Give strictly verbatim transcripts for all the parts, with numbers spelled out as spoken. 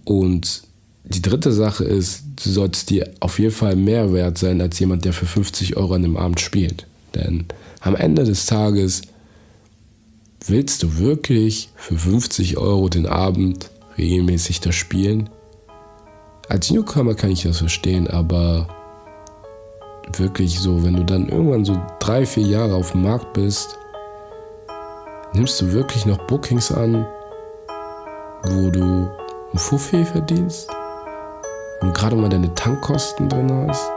Und die dritte Sache ist, du solltest dir auf jeden Fall mehr wert sein als jemand, der für fünfzig Euro an dem Abend spielt. Denn am Ende des Tages willst du wirklich für fünfzig Euro den Abend regelmäßig da spielen? Als Newcomer kann ich das verstehen, aber wirklich so, wenn du dann irgendwann so drei, vier Jahre auf dem Markt bist, nimmst du wirklich noch Bookings an, wo du ein Fuffi verdienst? Wo du gerade mal deine Tankkosten drin hast?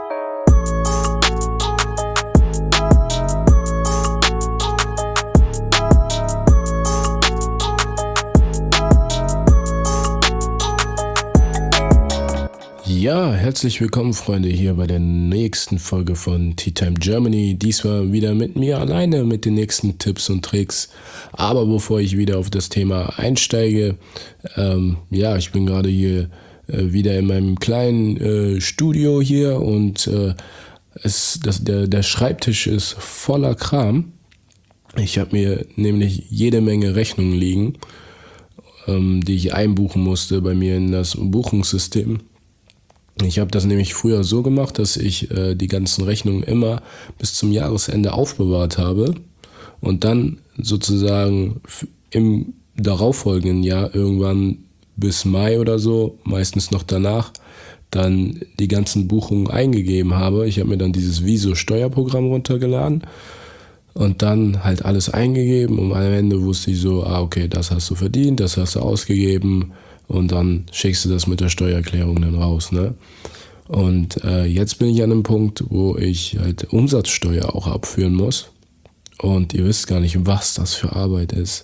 Ja, herzlich willkommen, Freunde, hier bei der nächsten Folge von Tea Time Germany. Diesmal wieder mit mir alleine mit den nächsten Tipps und Tricks. Aber bevor ich wieder auf das Thema einsteige, ähm, ja, ich bin gerade hier äh, wieder in meinem kleinen äh, Studio hier und äh, es, das, der, der Schreibtisch ist voller Kram. Ich habe mir nämlich jede Menge Rechnungen liegen, ähm, die ich einbuchen musste bei mir in das Buchungssystem. Ich habe das nämlich früher so gemacht, dass ich äh, die ganzen Rechnungen immer bis zum Jahresende aufbewahrt habe und dann sozusagen im darauffolgenden Jahr irgendwann bis Mai oder so, meistens noch danach, dann die ganzen Buchungen eingegeben habe. Ich habe mir dann dieses Viso-Steuerprogramm runtergeladen und dann halt alles eingegeben und am Ende wusste ich so, ah okay, das hast du verdient, das hast du ausgegeben. Und dann schickst du das mit der Steuererklärung dann raus, ne? Und äh, jetzt bin ich an einem Punkt, wo ich halt Umsatzsteuer auch abführen muss. Und ihr wisst gar nicht, was das für Arbeit ist.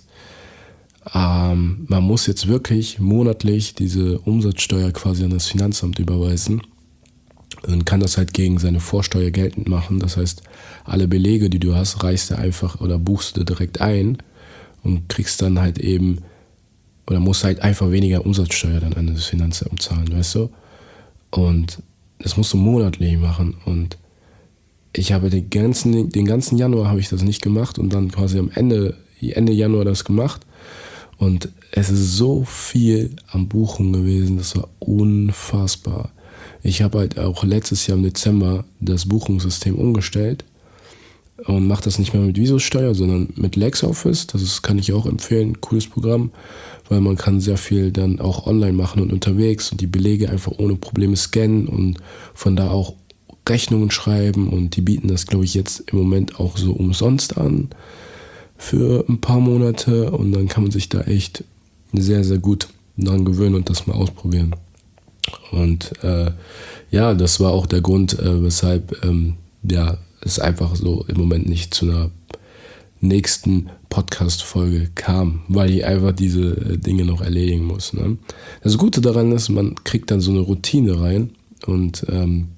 Ähm, man muss jetzt wirklich monatlich diese Umsatzsteuer quasi an das Finanzamt überweisen. Und kann das halt gegen seine Vorsteuer geltend machen. Das heißt, alle Belege, die du hast, reichst du einfach oder buchst du direkt ein und kriegst dann halt eben oder musst halt einfach weniger Umsatzsteuer dann an das Finanzamt zahlen, weißt du? Und das musst du monatlich machen. Und ich habe den ganzen, den ganzen Januar habe ich das nicht gemacht und dann quasi am Ende, Ende Januar das gemacht. Und es ist so viel am Buchen gewesen, das war unfassbar. Ich habe halt auch letztes Jahr im Dezember das Buchungssystem umgestellt und mache das nicht mehr mit Viso-Steuer, sondern mit LexOffice. Das ist, kann ich auch empfehlen, cooles Programm, weil man kann sehr viel dann auch online machen und unterwegs und die Belege einfach ohne Probleme scannen und von da auch Rechnungen schreiben und die bieten das, glaube ich, jetzt im Moment auch so umsonst an für ein paar Monate und dann kann man sich da echt sehr, sehr gut dran gewöhnen und das mal ausprobieren. Und äh, ja, das war auch der Grund, äh, weshalb ähm, ja, es einfach so im Moment nicht zu einer nächsten Podcast-Folge kam, weil ich einfach diese äh, Dinge noch erledigen muss. Ne? Das Gute daran ist, man kriegt dann so eine Routine rein und ähm,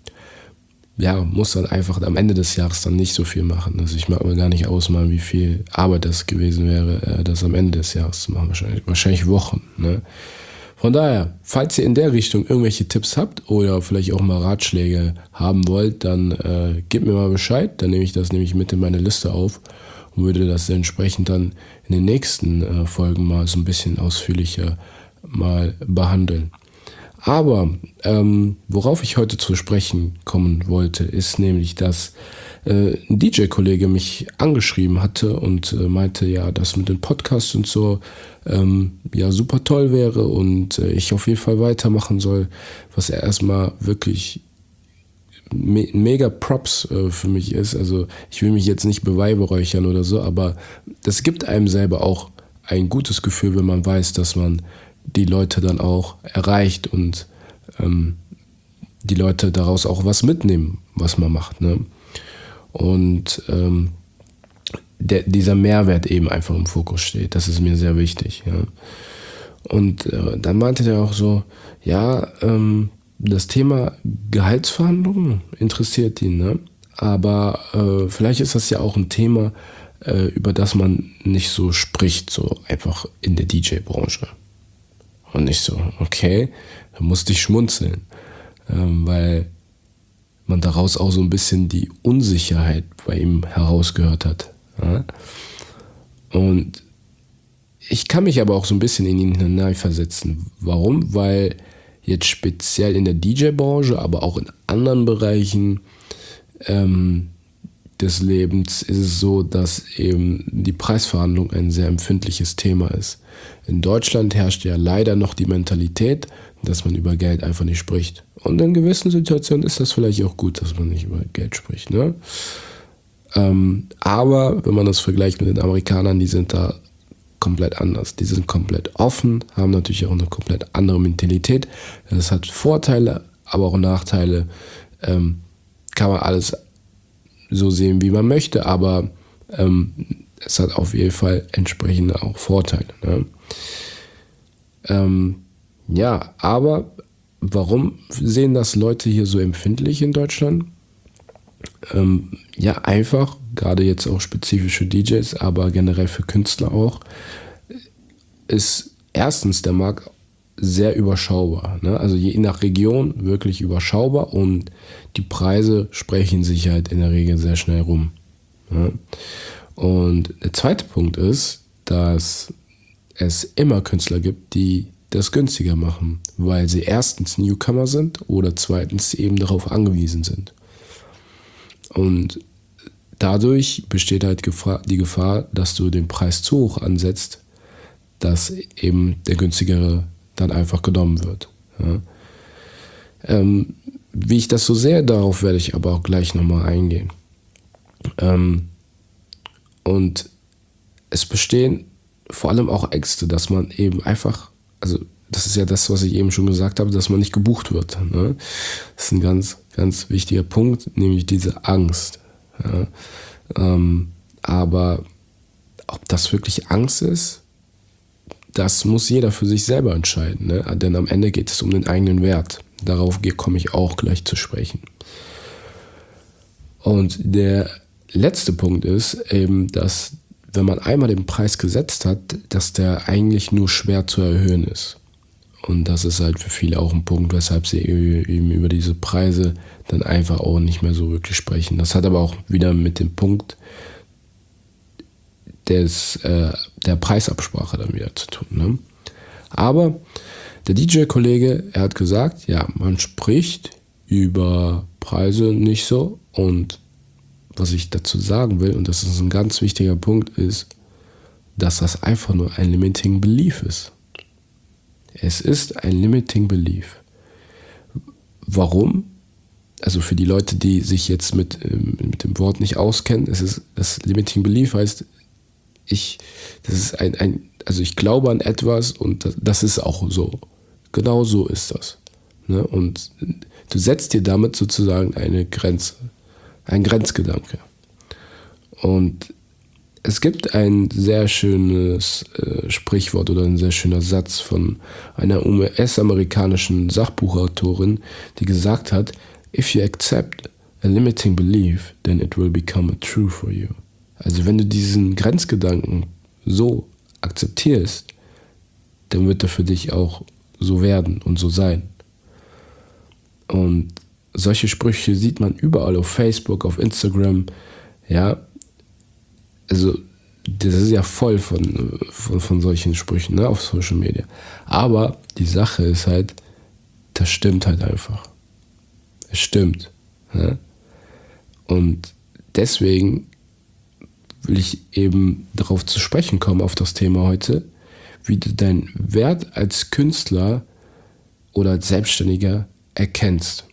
ja, muss dann einfach am Ende des Jahres dann nicht so viel machen. Also ich mag mir gar nicht ausmalen, wie viel Arbeit das gewesen wäre, äh, das am Ende des Jahres zu machen. Wahrscheinlich, wahrscheinlich Wochen. Ne? Von daher, falls ihr in der Richtung irgendwelche Tipps habt oder vielleicht auch mal Ratschläge haben wollt, dann äh, gebt mir mal Bescheid. Dann nehme ich das nämlich mit in meine Liste auf und würde das entsprechend dann in den nächsten äh, Folgen mal so ein bisschen ausführlicher mal behandeln. Aber ähm, worauf ich heute zu sprechen kommen wollte, ist nämlich, dass äh, ein D J-Kollege mich angeschrieben hatte und äh, meinte, ja, das mit den Podcasts und so ähm, ja super toll wäre und äh, ich auf jeden Fall weitermachen soll, was er erstmal wirklich me- mega Props äh, für mich ist. Also ich will mich jetzt nicht beweihräuchern oder so, aber das gibt einem selber auch ein gutes Gefühl, wenn man weiß, dass man die Leute dann auch erreicht und ähm, die Leute daraus auch was mitnehmen, was man macht. Ne? Und ähm, der, dieser Mehrwert eben einfach im Fokus steht. Das ist mir sehr wichtig. Ja? Und äh, dann meinte der auch so, ja, ähm, das Thema Gehaltsverhandlungen interessiert ihn, ne? Aber äh, vielleicht ist das ja auch ein Thema, äh, über das man nicht so spricht, so einfach in der D J-Branche. Und ich so, okay, da musste ich schmunzeln, ähm, weil man daraus auch so ein bisschen die Unsicherheit bei ihm herausgehört hat. Ja? Und ich kann mich aber auch so ein bisschen in ihn hineinversetzen. Warum? Weil jetzt speziell in der D J-Branche, aber auch in anderen Bereichen ähm, des Lebens ist es so, dass eben die Preisverhandlung ein sehr empfindliches Thema ist. In Deutschland herrscht ja leider noch die Mentalität, dass man über Geld einfach nicht spricht. Und in gewissen Situationen ist das vielleicht auch gut, dass man nicht über Geld spricht. Ne? Ähm, aber wenn man das vergleicht mit den Amerikanern, die sind da komplett anders. Die sind komplett offen, haben natürlich auch eine komplett andere Mentalität. Das hat Vorteile, aber auch Nachteile. Ähm, kann man alles so sehen, wie man möchte, aber ähm, es hat auf jeden Fall entsprechende auch Vorteile. Ne? Ähm, ja, aber warum sehen das Leute hier so empfindlich in Deutschland? Ähm, ja, einfach, gerade jetzt auch spezifisch für D Js, aber generell für Künstler auch, ist erstens der Markt sehr überschaubar. Ne? Also je nach Region wirklich überschaubar und die Preise sprechen sich halt in der Regel sehr schnell rum. Ne? Und der zweite Punkt ist, dass es immer Künstler gibt, die das günstiger machen, weil sie erstens Newcomer sind oder zweitens eben darauf angewiesen sind. Und dadurch besteht halt die Gefahr, dass du den Preis zu hoch ansetzt, dass eben der günstigere dann einfach genommen wird. Ja. Ähm, wie ich das so sehe, darauf werde ich aber auch gleich nochmal eingehen. Ähm, und es bestehen vor allem auch Ängste, dass man eben einfach, also das ist ja das, was ich eben schon gesagt habe, dass man nicht gebucht wird. Ne? Das ist ein ganz, ganz wichtiger Punkt, nämlich diese Angst. Ja? Ähm, aber ob das wirklich Angst ist, das muss jeder für sich selber entscheiden. Ne? Denn am Ende geht es um den eigenen Wert. Darauf komme ich auch gleich zu sprechen. Und der letzte Punkt ist eben, dass wenn man einmal den Preis gesetzt hat, dass der eigentlich nur schwer zu erhöhen ist. Und das ist halt für viele auch ein Punkt, weshalb sie eben über diese Preise dann einfach auch nicht mehr so wirklich sprechen. Das hat aber auch wieder mit dem Punkt des, äh, der Preisabsprache dann wieder zu tun. Ne? Aber der D J-Kollege, er hat gesagt, ja, man spricht über Preise nicht so. Und was ich dazu sagen will, und das ist ein ganz wichtiger Punkt, ist, dass das einfach nur ein Limiting Belief ist. Es ist ein Limiting Belief. Warum? Also für die Leute, die sich jetzt mit, mit dem Wort nicht auskennen, es ist, das Limiting Belief heißt, ich, das ist ein, ein, also ich glaube an etwas und das, das ist auch so. Genau so ist das. Ne? Und du setzt dir damit sozusagen eine Grenze, ein Grenzgedanke. Und es gibt ein sehr schönes äh, Sprichwort oder ein sehr schöner Satz von einer U S-amerikanischen Sachbuchautorin, die gesagt hat, if you accept a limiting belief, then it will become a truth for you. Also wenn du diesen Grenzgedanken so akzeptierst, dann wird er für dich auch so werden und so sein. Und solche Sprüche sieht man überall auf Facebook, auf Instagram, ja. Also das ist ja voll von, von, von solchen Sprüchen, ne, auf Social Media. Aber die Sache ist halt, das stimmt halt einfach. Es stimmt. Ne? Und deswegen will ich eben darauf zu sprechen kommen, auf das Thema heute, wie du deinen Wert als Künstler oder als Selbstständiger erkennst.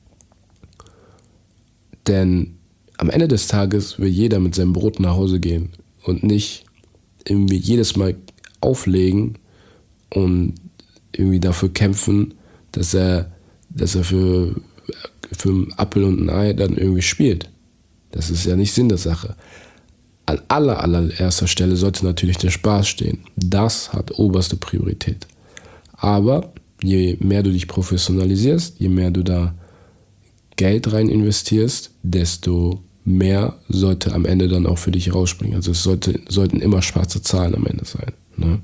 Denn am Ende des Tages will jeder mit seinem Brot nach Hause gehen und nicht irgendwie jedes Mal auflegen und irgendwie dafür kämpfen, dass er, dass er für, für einen Apfel und ein Ei dann irgendwie spielt. Das ist ja nicht Sinn der Sache. An aller, allererster Stelle sollte natürlich der Spaß stehen. Das hat oberste Priorität. Aber je mehr du dich professionalisierst, je mehr du da Geld rein investierst, desto mehr sollte am Ende dann auch für dich rausspringen. Also es sollte, sollten immer schwarze Zahlen am Ende sein. Ne?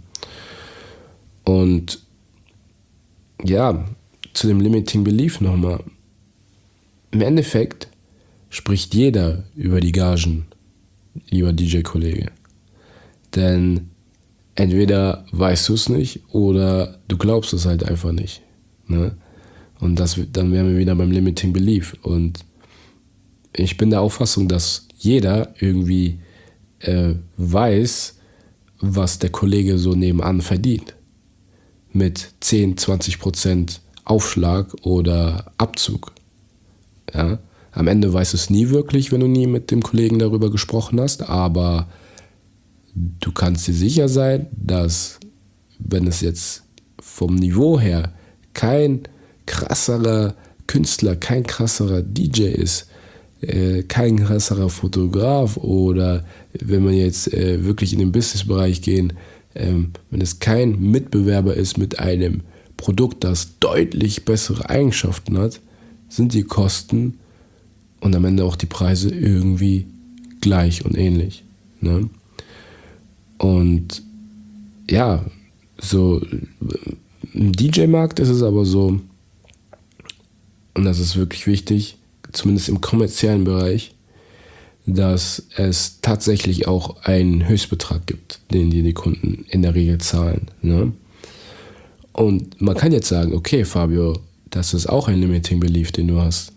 Und ja, zu dem Limiting Belief nochmal. Im Endeffekt spricht jeder über die Gagen, lieber D J-Kollege. Denn entweder weißt du es nicht oder du glaubst es halt einfach nicht. Ne? Und das, dann wären wir wieder beim Limiting Belief. Und ich bin der Auffassung, dass jeder irgendwie äh, weiß, was der Kollege so nebenan verdient. Mit zehn, zwanzig Prozent Aufschlag oder Abzug. Ja? Am Ende weißt du es nie wirklich, wenn du nie mit dem Kollegen darüber gesprochen hast, aber du kannst dir sicher sein, dass, wenn es jetzt vom Niveau her kein krasserer Künstler, kein krasserer D J ist, äh, kein krasserer Fotograf oder wenn wir jetzt äh, wirklich in den Businessbereich gehen, ähm, wenn es kein Mitbewerber ist mit einem Produkt, das deutlich bessere Eigenschaften hat, sind die Kosten und am Ende auch die Preise irgendwie gleich und ähnlich. Ne? Und ja, so im D J-Markt ist es aber so, und das ist wirklich wichtig, zumindest im kommerziellen Bereich, dass es tatsächlich auch einen Höchstbetrag gibt, den dir die Kunden in der Regel zahlen. Ne? Und man kann jetzt sagen, okay, Fabio, das ist auch ein Limiting Belief, den du hast.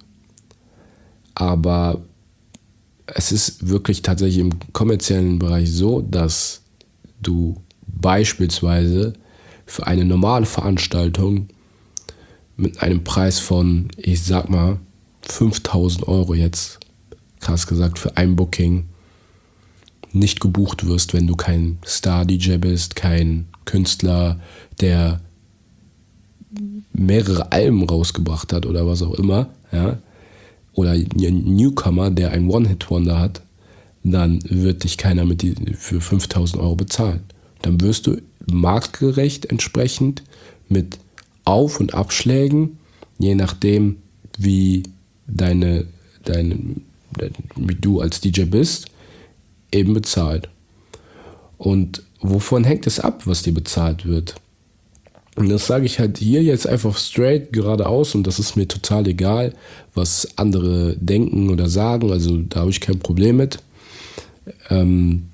Aber es ist wirklich tatsächlich im kommerziellen Bereich so, dass du beispielsweise für eine normale Veranstaltung mit einem Preis von, ich sag mal, fünftausend Euro jetzt, krass gesagt, für ein Booking nicht gebucht wirst, wenn du kein Star-D J bist, kein Künstler, der mehrere Alben rausgebracht hat oder was auch immer, ja, oder ein Newcomer, der ein One-Hit-Wonder hat, dann wird dich keiner mit die, für fünftausend Euro bezahlen. Dann wirst du marktgerecht entsprechend mit Auf- und Abschlägen, je nachdem, wie deine, deine, wie du als D J bist, eben bezahlt. Und wovon hängt es ab, was dir bezahlt wird? Und das sage ich halt hier jetzt einfach straight geradeaus und das ist mir total egal, was andere denken oder sagen, also da habe ich kein Problem mit. Ähm,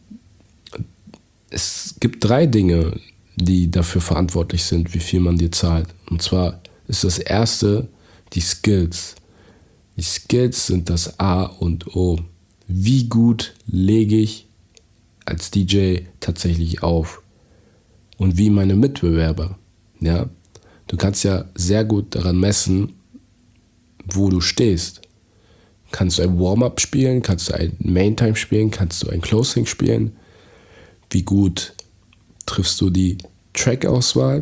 es gibt drei Dinge, die dafür verantwortlich sind, wie viel man dir zahlt. Und zwar ist das erste die Skills. Die Skills sind das A und O. Wie gut lege ich als D J tatsächlich auf? Und wie meine Mitbewerber. Ja? Du kannst ja sehr gut daran messen, wo du stehst. Kannst du ein Warm-up spielen? Kannst du ein Main-Time spielen? Kannst du ein Closing spielen? Wie gut triffst du die Track-Auswahl?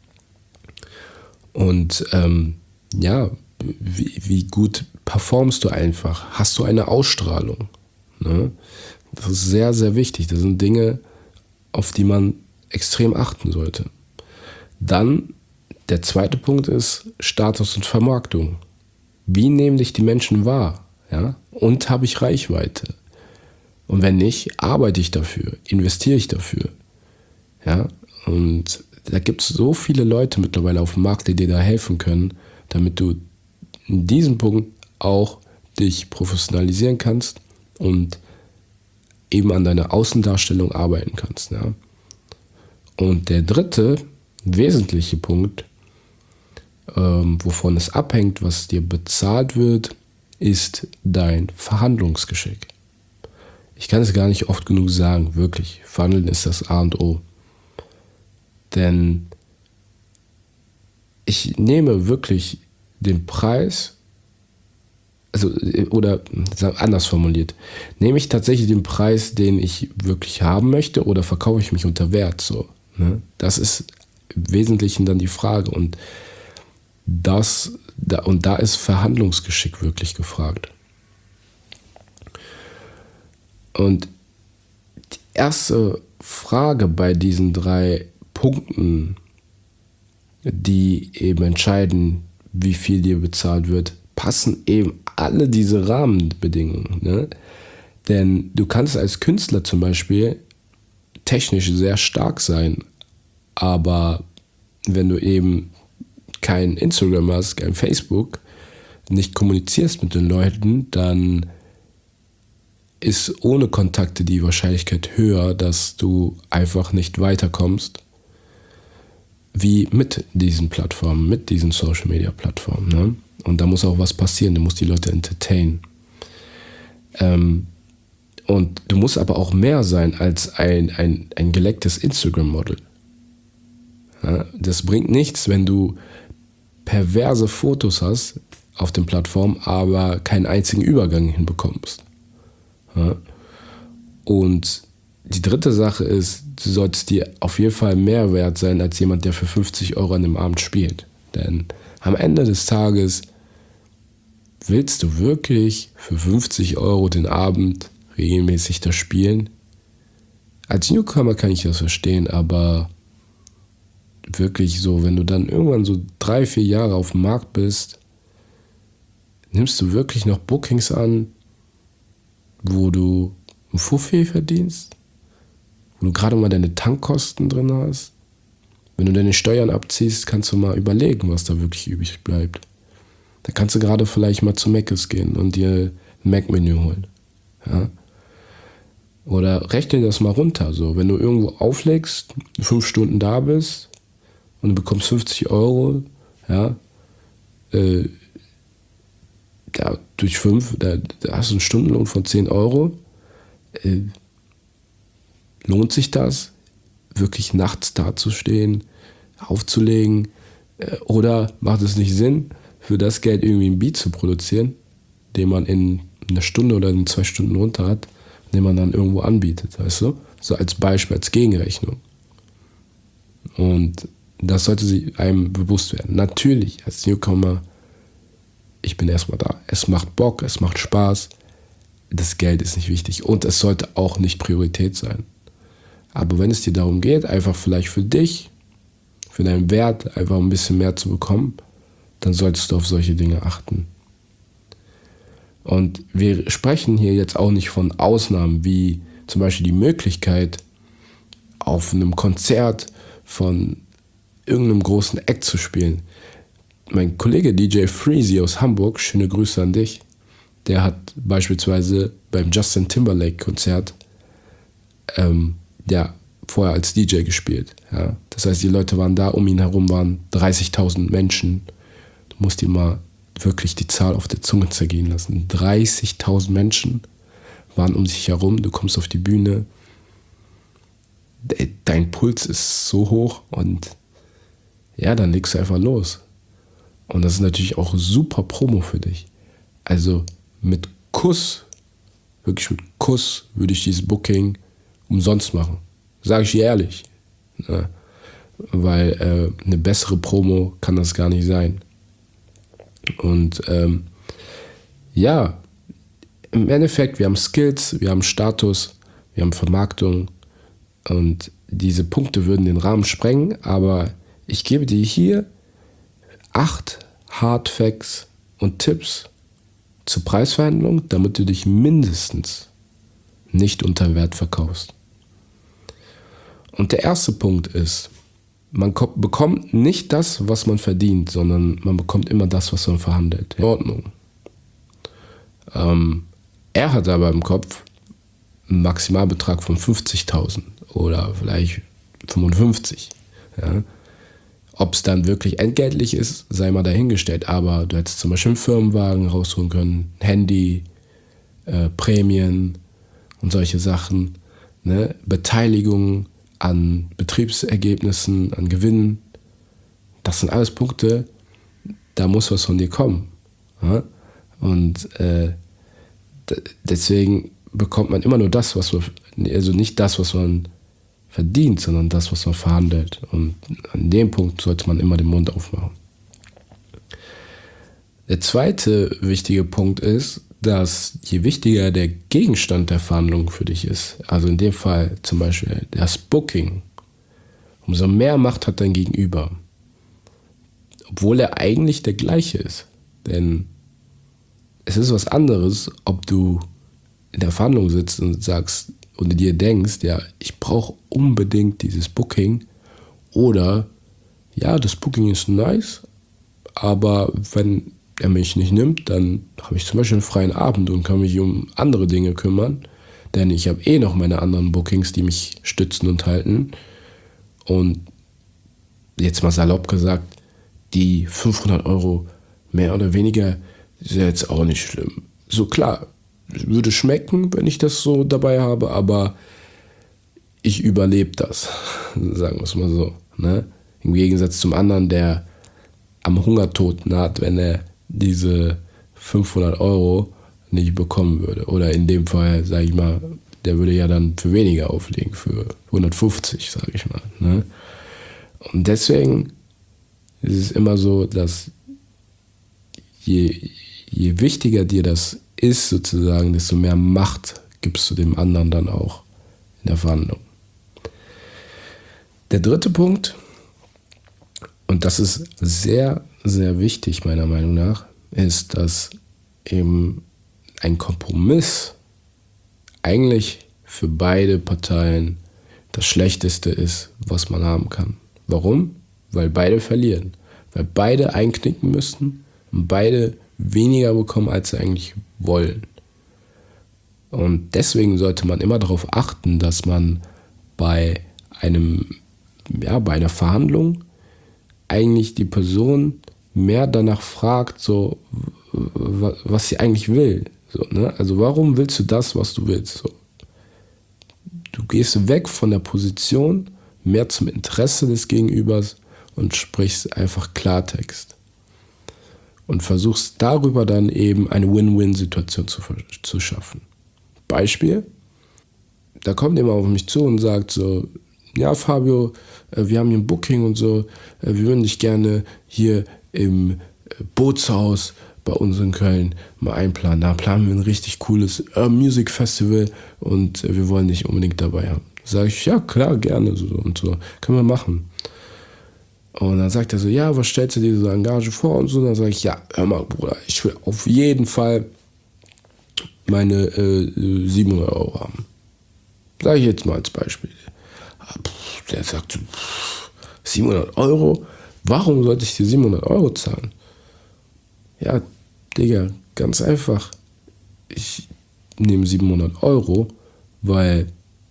Und ähm, ja, wie, wie gut performst du einfach? Hast du eine Ausstrahlung? Ne? Das ist sehr, sehr wichtig. Das sind Dinge, auf die man extrem achten sollte. Dann der zweite Punkt ist Status und Vermarktung. Wie nehmen dich die Menschen wahr? Ja? Und habe ich Reichweite? Und wenn nicht, arbeite ich dafür, investiere ich dafür. Ja? Und da gibt es so viele Leute mittlerweile auf dem Markt, die dir da helfen können, damit du in diesem Punkt auch dich professionalisieren kannst und eben an deiner Außendarstellung arbeiten kannst. Ja? Und der dritte wesentliche Punkt, ähm, wovon es abhängt, was dir bezahlt wird, ist dein Verhandlungsgeschick. Ich kann es gar nicht oft genug sagen, wirklich. Verhandeln ist das A und O. Denn ich nehme wirklich den Preis, also oder anders formuliert, nehme ich tatsächlich den Preis, den ich wirklich haben möchte, oder verkaufe ich mich unter Wert? So, ne? Das ist im Wesentlichen dann die Frage. Und das, da, und da ist Verhandlungsgeschick wirklich gefragt. Und die erste Frage bei diesen drei Punkten, die eben entscheiden, wie viel dir bezahlt wird, passen eben alle diese Rahmenbedingungen. Ne? Denn du kannst als Künstler zum Beispiel technisch sehr stark sein, aber wenn du eben kein Instagram hast, kein Facebook, nicht kommunizierst mit den Leuten, dann ist ohne Kontakte die Wahrscheinlichkeit höher, dass du einfach nicht weiterkommst, wie mit diesen Plattformen, mit diesen Social-Media-Plattformen. Ne? Und da muss auch was passieren, du musst die Leute entertainen. Ähm, und du musst aber auch mehr sein als ein, ein, ein gelecktes Instagram-Model. Ja? Das bringt nichts, wenn du perverse Fotos hast auf den Plattformen, aber keinen einzigen Übergang hinbekommst. Ja? Und die dritte Sache ist, du solltest dir auf jeden Fall mehr wert sein als jemand, der für fünfzig Euro an dem Abend spielt. Denn am Ende des Tages willst du wirklich für fünfzig Euro den Abend regelmäßig das spielen? Als Newcomer kann ich das verstehen, aber wirklich so, wenn du dann irgendwann so drei, vier Jahre auf dem Markt bist, nimmst du wirklich noch Bookings an, wo du ein Fuffi verdienst, wo du gerade mal deine Tankkosten drin hast. Wenn du deine Steuern abziehst, kannst du mal überlegen, was da wirklich übrig bleibt. Da kannst du gerade vielleicht mal zu Mc's gehen und dir ein Mac-Menü holen. Ja? Oder rechne das mal runter. So, wenn du irgendwo auflegst, fünf Stunden da bist und du bekommst fünfzig Euro, ja, äh, da, durch fünf, da, da hast du einen Stundenlohn von zehn Euro. Äh, lohnt sich das, wirklich nachts dazustehen, aufzulegen? Äh, oder macht es nicht Sinn, für das Geld irgendwie einen Beat zu produzieren, den man in einer Stunde oder in zwei Stunden runter hat, den man dann irgendwo anbietet, weißt du? So als Beispiel, als Gegenrechnung. Und das sollte sich einem bewusst werden. Natürlich, als Newcomer, ich bin erstmal da. Es macht Bock, es macht Spaß. Das Geld ist nicht wichtig und es sollte auch nicht Priorität sein. Aber wenn es dir darum geht, einfach vielleicht für dich, für deinen Wert, einfach ein bisschen mehr zu bekommen, dann solltest du auf solche Dinge achten. Und wir sprechen hier jetzt auch nicht von Ausnahmen, wie zum Beispiel die Möglichkeit, auf einem Konzert von irgendeinem großen Act zu spielen. Mein Kollege D J Freezy aus Hamburg, schöne Grüße an dich, der hat beispielsweise beim Justin Timberlake-Konzert ähm, ja, vorher als D J gespielt. Ja. Das heißt, die Leute waren da, um ihn herum waren dreißigtausend Menschen. Du musst dir mal wirklich die Zahl auf der Zunge zergehen lassen. dreißigtausend Menschen waren um dich herum, du kommst auf die Bühne, dein Puls ist so hoch und ja, dann legst du einfach los. Und das ist natürlich auch super Promo für dich. Also mit Kuss, wirklich mit Kuss würde ich dieses Booking umsonst machen. Sage ich dir ehrlich. Ja, weil äh, eine bessere Promo kann das gar nicht sein. Und ähm, ja, im Endeffekt, wir haben Skills, wir haben Status, wir haben Vermarktung und diese Punkte würden den Rahmen sprengen, aber ich gebe dir hier acht Hard Facts und Tipps zur Preisverhandlung, damit du dich mindestens nicht unter Wert verkaufst. Und der erste Punkt ist, man bekommt nicht das, was man verdient, sondern man bekommt immer das, was man verhandelt. In Ordnung. Ähm, er hat aber im Kopf einen Maximalbetrag von fünfzigtausend oder vielleicht fünfundfünfzig. Ja. Ob es dann wirklich entgeltlich ist, sei mal dahingestellt. Aber du hättest zum Beispiel einen Firmenwagen rausholen können, Handy, äh, Prämien und solche Sachen, ne? Beteiligung an Betriebsergebnissen, an Gewinnen. Das sind alles Punkte, da muss was von dir kommen. Ja? Und äh, d- deswegen bekommt man immer nur das, was man, also nicht das, was man verdient, sondern das, was man verhandelt. Und an dem Punkt sollte man immer den Mund aufmachen. Der zweite wichtige Punkt ist, dass je wichtiger der Gegenstand der Verhandlung für dich ist, also in dem Fall zum Beispiel das Booking, umso mehr Macht hat dein Gegenüber. Obwohl er eigentlich der gleiche ist. Denn es ist was anderes, ob du in der Verhandlung sitzt und sagst und dir denkst, ja, ich brauche unbedingt dieses Booking, oder ja, das Booking ist nice, aber wenn er mich nicht nimmt, dann habe ich zum Beispiel einen freien Abend und kann mich um andere Dinge kümmern denn ich habe eh noch meine anderen Bookings, die mich stützen und halten. Und jetzt mal salopp gesagt, die fünfhundert Euro mehr oder weniger ist ja jetzt auch nicht schlimm. So klar, würde schmecken, wenn ich das so dabei habe, aber ich überlebe das, sagen wir es mal so. Ne? Im Gegensatz zum anderen, der am Hungertod naht, wenn er diese fünfhundert Euro nicht bekommen würde. Oder in dem Fall, sage ich mal, der würde ja dann für weniger auflegen, für hundertfünfzig, sage ich mal. Ne? Und deswegen ist es immer so, dass je, je wichtiger dir das ist, sozusagen, desto mehr Macht gibst du dem anderen dann auch in der Verhandlung. Der dritte Punkt, und das ist sehr, sehr wichtig meiner Meinung nach, ist, dass eben ein Kompromiss eigentlich für beide Parteien das Schlechteste ist, was man haben kann. Warum? Weil beide verlieren. Weil beide einknicken müssten und beide weniger bekommen, als sie eigentlich wollen. Und deswegen sollte man immer darauf achten, dass man bei einem, ja, bei einer Verhandlung eigentlich die Person mehr danach fragt, so, was sie eigentlich will. So, ne? Also warum willst du das, was du willst? So. Du gehst weg von der Position, mehr zum Interesse des Gegenübers und sprichst einfach Klartext. Und versuchst darüber dann eben eine Win-Win-Situation zu, zu schaffen. Beispiel, da kommt jemand auf mich zu und sagt so, ja Fabio, wir haben hier ein Booking und so, wir würden dich gerne hier im Bootshaus bei uns in Köln mal einplanen. Da planen wir ein richtig cooles uh, Music Festival und wir wollen dich unbedingt dabei haben. Sag ich, ja klar, gerne so und so, können wir machen. Und dann sagt er so, ja, was stellst du dir so eine Gage vor und so. Und dann sage ich, ja, hör mal, Bruder, ich will auf jeden Fall meine äh, siebenhundert Euro haben. Sage ich jetzt mal als Beispiel. Der sagt so, siebenhundert Euro? Warum sollte ich dir siebenhundert Euro zahlen? Ja, Digga, ganz einfach. Ich nehme siebenhundert Euro, weil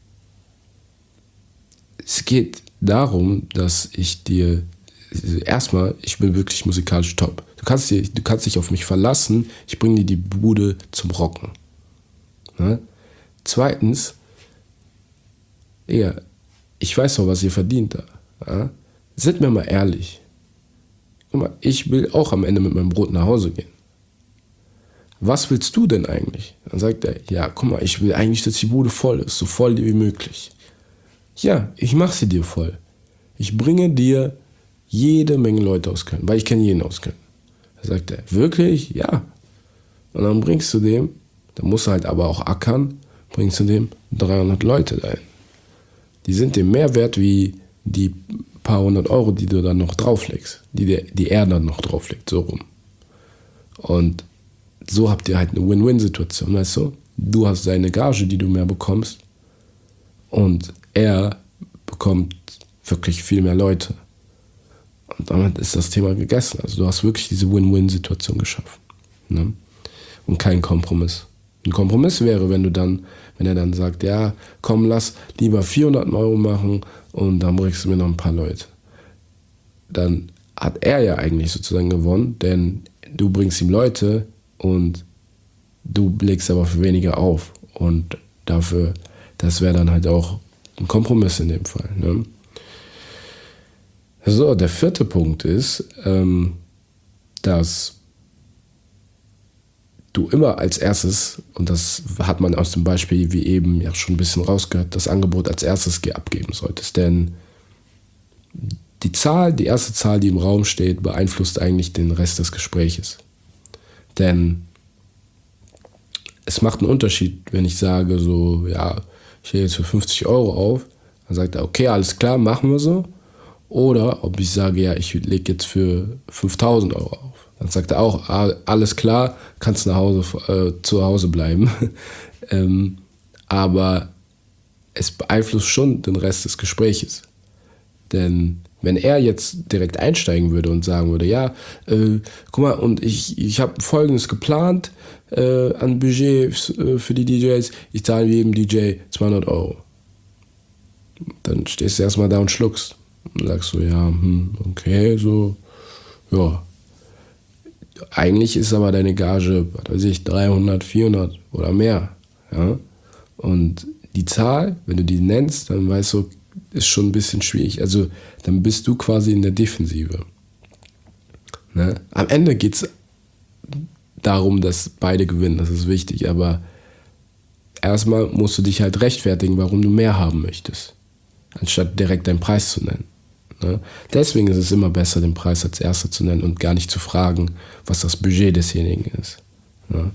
es geht darum, dass ich dir erstmal, ich bin wirklich musikalisch top. Du kannst, dir, du kannst dich auf mich verlassen, ich bringe dir die Bude zum Rocken. Ne? Zweitens, ja, ich weiß doch, was ihr verdient da. Ja? Seid mir mal ehrlich. Guck mal, ich will auch am Ende mit meinem Brot nach Hause gehen. Was willst du denn eigentlich? Dann sagt er, ja, guck mal, ich will eigentlich, dass die Bude voll ist, so voll wie möglich. Ja, ich mache sie dir voll. Ich bringe dir jede Menge Leute aus Köln, weil ich kenne jeden aus Köln. Da sagt er, wirklich? Ja. Und dann bringst du dem, da musst du halt aber auch ackern, bringst du dem dreihundert Leute dahin. Die sind dem mehr wert wie die paar hundert Euro, die du dann noch drauflegst, die, der, die er dann noch drauflegt, so rum. Und so habt ihr halt eine Win-Win-Situation, weißt du? Du hast seine Gage, die du mehr bekommst, und er bekommt wirklich viel mehr Leute. Und damit ist das Thema gegessen. Also du hast wirklich diese Win-Win-Situation geschaffen. Ne? Und kein Kompromiss. Ein Kompromiss wäre, wenn du dann, wenn er dann sagt, ja, komm, lass lieber vierhundert Euro machen und dann bringst du mir noch ein paar Leute. Dann hat er ja eigentlich sozusagen gewonnen, denn du bringst ihm Leute und du legst aber für weniger auf. Und dafür, das wäre dann halt auch ein Kompromiss in dem Fall. Ne? So, der vierte Punkt ist, ähm, dass du immer als erstes, und das hat man aus dem Beispiel wie eben ja schon ein bisschen rausgehört, das Angebot als erstes abgeben solltest. Denn die Zahl, die erste Zahl, die im Raum steht, beeinflusst eigentlich den Rest des Gespräches. Denn es macht einen Unterschied, wenn ich sage so, ja, ich stehe jetzt für fünfzig Euro auf, dann sagt er, okay, alles klar, machen wir so. Oder ob ich sage, ja, ich lege jetzt für fünftausend Euro auf. Dann sagt er auch, alles klar, kannst nach Hause, äh, zu Hause bleiben. ähm, aber es beeinflusst schon den Rest des Gespräches. Denn Wenn er jetzt direkt einsteigen würde und sagen würde, ja, äh, guck mal, und ich, ich habe Folgendes geplant äh, an Budget äh, für die D Js, ich zahle jedem D J zweihundert Euro. Dann stehst du erstmal da und schluckst. Und sagst so, ja, hm, okay, so, ja. Eigentlich ist aber deine Gage, was weiß ich, dreihundert, vierhundert oder mehr. Ja? Und die Zahl, wenn du die nennst, dann weißt du, ist schon ein bisschen schwierig. Also dann bist du quasi in der Defensive. Ne? Am Ende geht es darum, dass beide gewinnen, das ist wichtig. Aber erstmal musst du dich halt rechtfertigen, warum du mehr haben möchtest, anstatt direkt deinen Preis zu nennen. Ne? Deswegen ist es immer besser, den Preis als erster zu nennen und gar nicht zu fragen, was das Budget desjenigen ist. Ne?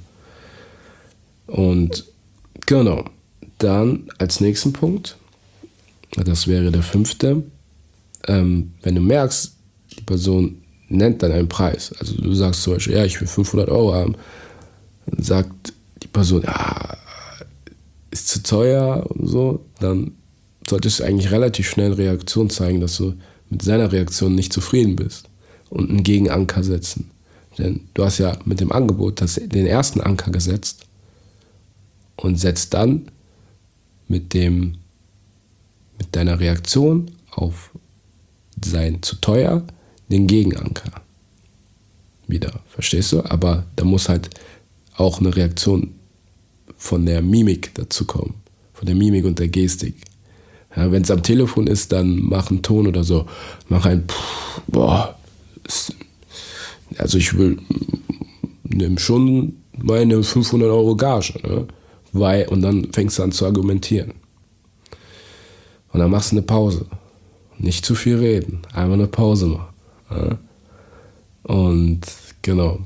Und genau, dann als nächsten Punkt, das wäre der fünfte, ähm, wenn du merkst, die Person nennt dann einen Preis, also du sagst zum Beispiel, ja, ich will fünfhundert Euro haben, dann sagt die Person, ja, ist zu teuer und so, dann solltest du eigentlich relativ schnell eine Reaktion zeigen, dass du mit seiner Reaktion nicht zufrieden bist und einen Gegenanker setzen. Denn du hast ja mit dem Angebot das, den ersten Anker gesetzt und setzt dann mit dem mit deiner Reaktion auf sein zu teuer den Gegenanker wieder, verstehst du? Aber da muss halt auch eine Reaktion von der Mimik dazu kommen, von der Mimik und der Gestik. Ja, wenn es am Telefon ist, dann mach einen Ton oder so, mach ein pff, boah, ist, also ich will nimm schon meine fünfhundert Euro Gage, ne? Weil, und dann fängst du an zu argumentieren. Und dann machst du eine Pause. Nicht zu viel reden, einfach eine Pause machen. Ja? Und genau.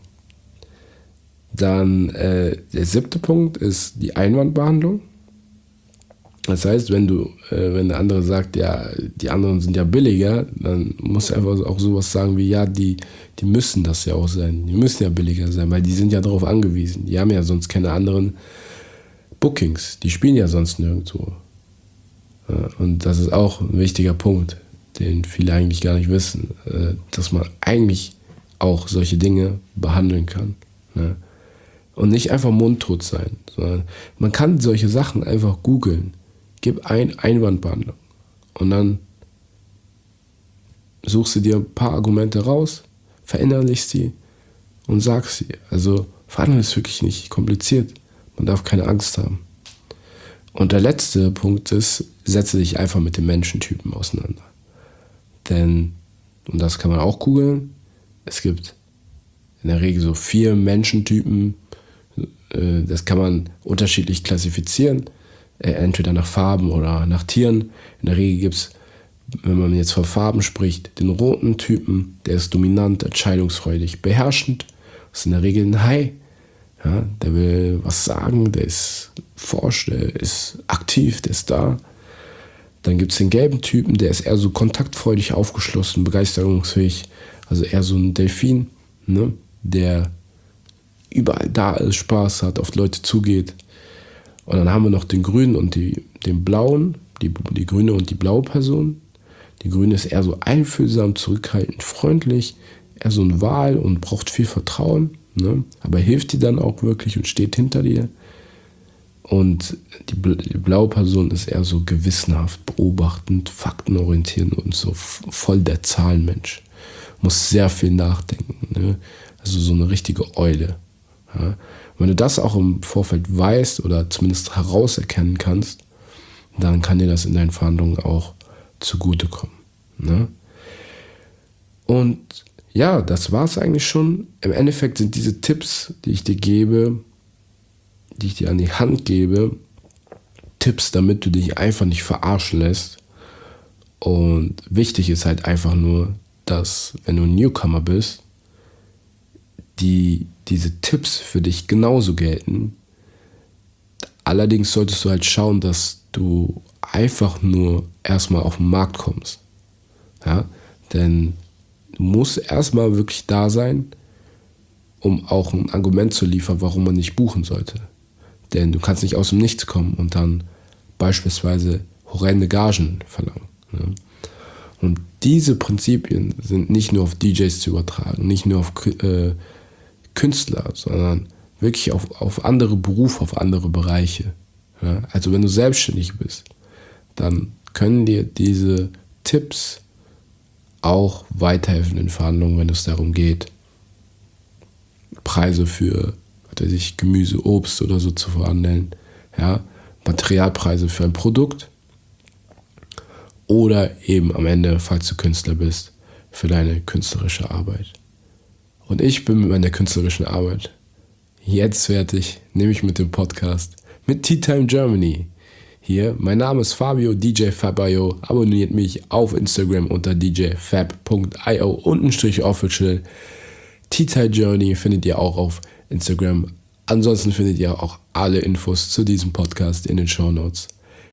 Dann äh, der siebte Punkt ist die Einwandbehandlung. Das heißt, wenn du, äh, wenn der andere sagt, ja, die anderen sind ja billiger, dann musst du einfach auch sowas sagen wie, ja, die, die müssen das ja auch sein. Die müssen ja billiger sein, weil die sind ja darauf angewiesen. Die haben ja sonst keine anderen Bookings. Die spielen ja sonst nirgendwo. Ja, und das ist auch ein wichtiger Punkt, den viele eigentlich gar nicht wissen, äh, dass man eigentlich auch solche Dinge behandeln kann. Ne? Und nicht einfach mundtot sein, sondern man kann solche Sachen einfach googeln. Gib ein Einwandbehandlung und dann suchst du dir ein paar Argumente raus, verinnerlichst sie und sagst sie. Also Verhandeln ist wirklich nicht kompliziert. Man darf keine Angst haben. Und der letzte Punkt ist, setze dich einfach mit den Menschentypen auseinander. Denn, und das kann man auch googeln, es gibt in der Regel so vier Menschentypen, das kann man unterschiedlich klassifizieren, entweder nach Farben oder nach Tieren. In der Regel gibt es, wenn man jetzt von Farben spricht, den roten Typen, der ist dominant, entscheidungsfreudig, beherrschend. Das ist in der Regel ein Hai. Ja, der will was sagen, der ist forscht, der ist aktiv, der ist da. Dann gibt es den gelben Typen, der ist eher so kontaktfreudig, aufgeschlossen, begeisterungsfähig. Also eher so ein Delfin, ne, der überall da ist, Spaß hat, auf Leute zugeht. Und dann haben wir noch den grünen und die, den blauen, die, die grüne und die blaue Person. Die grüne ist eher so einfühlsam, zurückhaltend, freundlich, eher so ein Wal und braucht viel Vertrauen, ne? Aber hilft dir dann auch wirklich und steht hinter dir. Und die, die blaue Person ist eher so gewissenhaft, beobachtend, faktenorientierend und so voll der Zahlenmensch. Muss sehr viel nachdenken, ne? Also so eine richtige Eule. Ja? Wenn du das auch im Vorfeld weißt oder zumindest herauserkennen kannst, dann kann dir das in deinen Verhandlungen auch zugutekommen. Ne? Und ja, das war es eigentlich schon. Im Endeffekt sind diese Tipps, die ich dir gebe, die ich dir an die Hand gebe, Tipps, damit du dich einfach nicht verarschen lässt. Und wichtig ist halt einfach nur, dass, wenn du ein Newcomer bist, die diese Tipps für dich genauso gelten. Allerdings solltest du halt schauen, dass du einfach nur erstmal auf den Markt kommst. Ja? Denn du musst erstmal wirklich da sein, um auch ein Argument zu liefern, warum man nicht buchen sollte. Denn du kannst nicht aus dem Nichts kommen und dann beispielsweise horrende Gagen verlangen. Ne? Und diese Prinzipien sind nicht nur auf D Js zu übertragen, nicht nur auf äh, Künstler, sondern wirklich auf, auf andere Berufe, auf andere Bereiche. Ja? Also wenn du selbstständig bist, dann können dir diese Tipps auch weiterhelfen in Verhandlungen, wenn es darum geht, Preise für was weiß ich, Gemüse, Obst oder so zu verhandeln, ja? Materialpreise für ein Produkt oder eben am Ende, falls du Künstler bist, für deine künstlerische Arbeit. Und ich bin mit meiner künstlerischen Arbeit jetzt fertig, nämlich mit dem Podcast, mit Tea Time Germany. Hier, mein Name ist Fabio, D J Fabio. Abonniert mich auf Instagram unter d j fab punkt i o unterstrich official. Tea Time Journey findet ihr auch auf Instagram. Ansonsten findet ihr auch alle Infos zu diesem Podcast in den Shownotes.